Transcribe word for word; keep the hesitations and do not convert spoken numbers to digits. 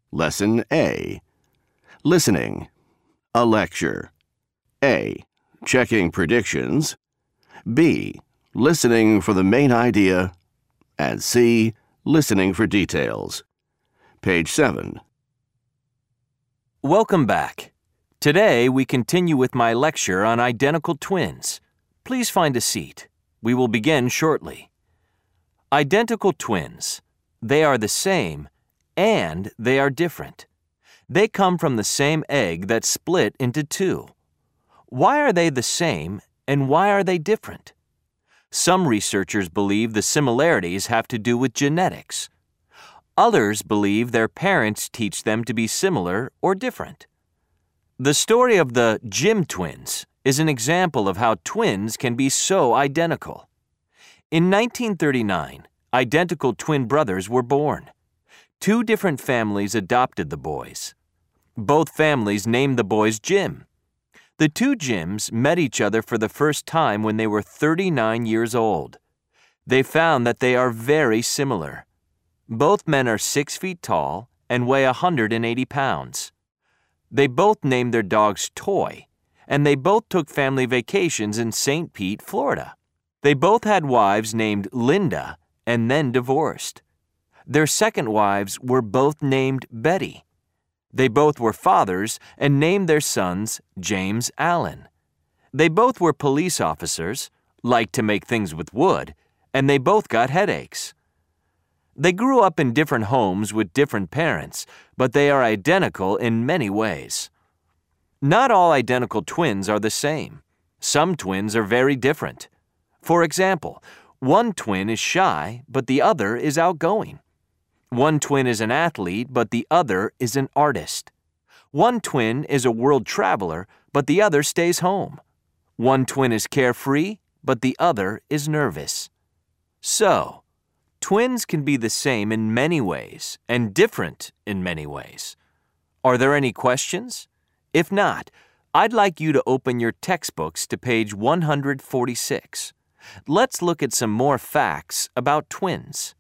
Lesson A. Listening. A lecture. A. Checking predictions. B. Listening for the main idea. And C. Listening for details. Page seven. Welcome back. Today we continue with my lecture on identical twins. Please find a seat. We will begin shortly. Identical twins. They are the same, and they are different. They come from the same egg that split into two. Why are they the same, and why are they different? Some researchers believe the similarities have to do with genetics. Others believe their parents teach them to be similar or different. The story of the Grimm twins is an example of how twins can be so identical. In nineteen thirty-nine, identical twin brothers were born. Two different families adopted the boys. Both families named the boys Jim. The two Jims met each other for the first time when they were thirty-nine years old. They found that they are very similar. Both men are six feet tall and weigh one hundred eighty pounds. They both named their dogs Toy, and they both took family vacations in Saint Pete, Florida. They both had wives named Linda and then divorced. Their second wives were both named Betty. They both were fathers and named their sons James Allen. They both were police officers, liked to make things with wood, and they both got headaches. They grew up in different homes with different parents, but they are identical in many ways. Not all identical twins are the same. Some twins are very different. For example, one twin is shy, but the other is outgoing. One twin is an athlete, but the other is an artist. One twin is a world traveler, but the other stays home. One twin is carefree, but the other is nervous. So, twins can be the same in many ways and different in many ways. Are there any questions? If not, I'd like you to open your textbooks to page one hundred forty-six. Let's look at some more facts about twins.